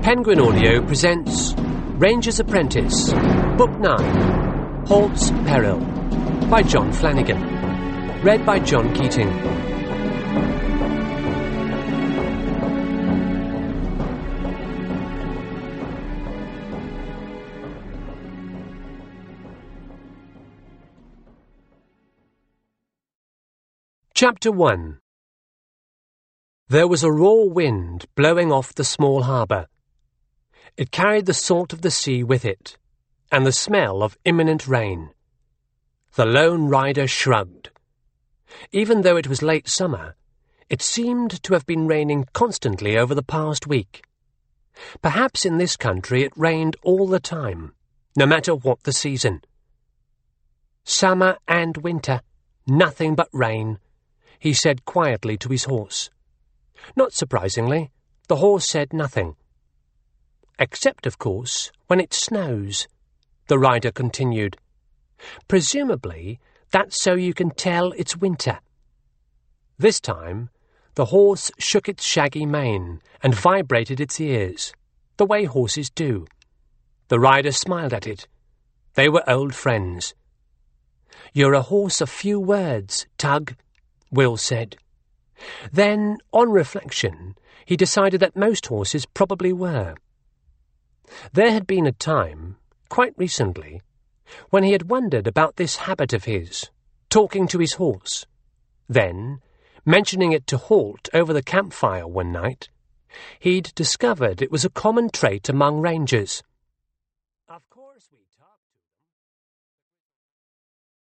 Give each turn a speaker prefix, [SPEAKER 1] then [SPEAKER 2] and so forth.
[SPEAKER 1] Penguin Audio presents Ranger's Apprentice, Book 9, Halt's Peril, by John Flanagan. Read by John Keating. Chapter 1. There was a raw wind blowing off the small harbour. It carried the salt of the sea with it, and the smell of imminent rain. The lone rider shrugged. Even though it was late summer, it seemed to have been raining constantly over the past week. Perhaps in this country it rained all the time, no matter what the season. Summer and winter, nothing but rain, he said quietly to his horse. Not surprisingly, the horse said nothing. Except, of course, when it snows, the rider continued. Presumably, that's so you can tell it's winter. This time, the horse shook its shaggy mane and vibrated its ears, the way horses do. The rider smiled at it. They were old friends. "You're a horse of few words, Tug," Will said. Then, on reflection, he decided that most horses probably were. There had been a time, quite recently, when he had wondered about this habit of his, talking to his horse. Then, mentioning it to Halt over the campfire one night, he'd discovered it was a common trait among rangers.